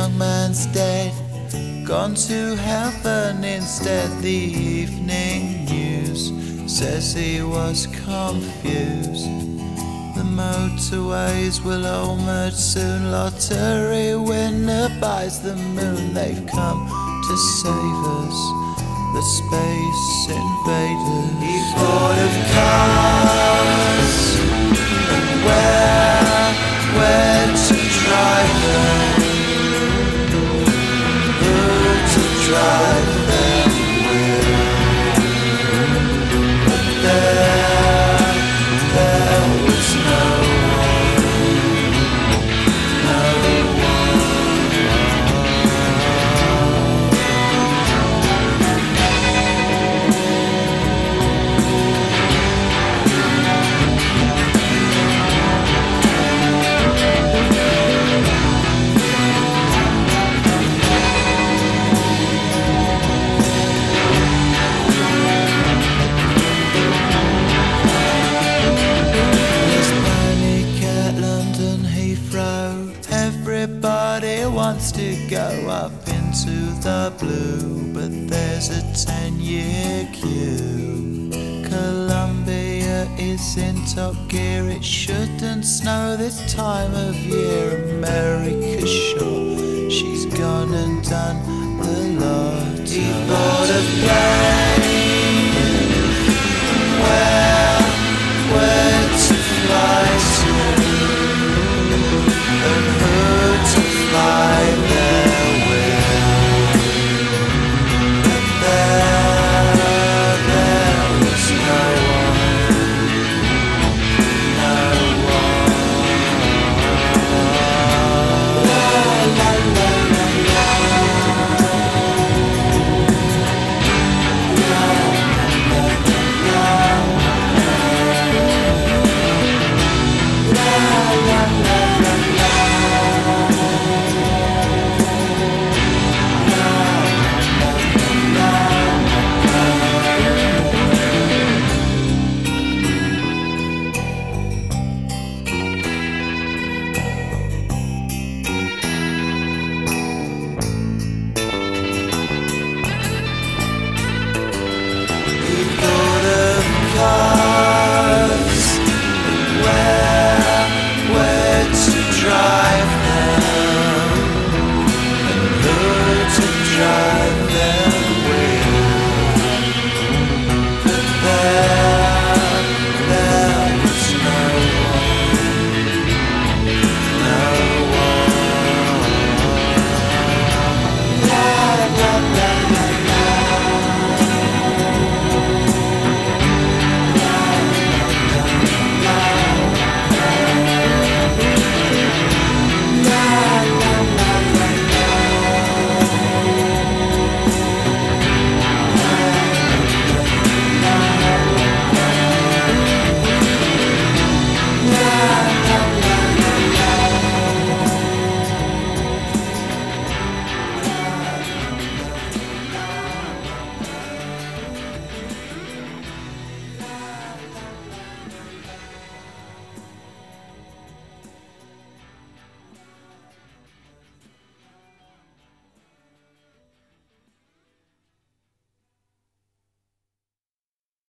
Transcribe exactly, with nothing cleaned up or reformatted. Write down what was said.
young man's dead, gone to heaven instead. The evening news says he was confused. The motorways will all merge soon. Lottery winner buys the moon. They've come to save us, the space invaders. He thought of cars and where, where to drive them, who to drive them with. But there, there was no one, no one. Everybody wants to go up into the blue, but there's a ten-year queue. Columbia is in top gear. It shouldn't snow this time of year. America's sure she's gone and done the lot. He thought of plans